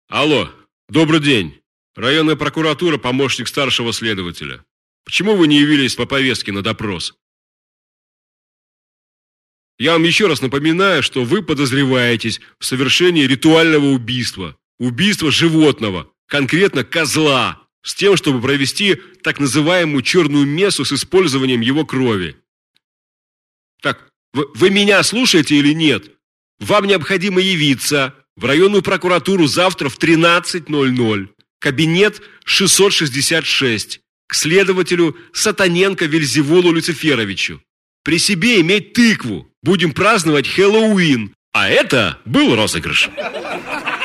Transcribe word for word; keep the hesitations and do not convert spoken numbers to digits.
Алло, добрый день. Районная прокуратура, помощник старшего следователя. Почему вы не явились по повестке на допрос? Я вам еще раз напоминаю, что вы подозреваетесь в совершении ритуального убийства. Убийства животного, конкретно козла, с тем, чтобы провести так называемую черную мессу с использованием его крови. Так, вы, вы меня слушаете или нет? Вам необходимо явиться в районную прокуратуру завтра в тринадцать ноль ноль. Кабинет шестьсот шестьдесят шесть. К следователю Сатаненко Вельзевулу Люциферовичу. При себе иметь тыкву. Будем праздновать Хэллоуин. А это был розыгрыш.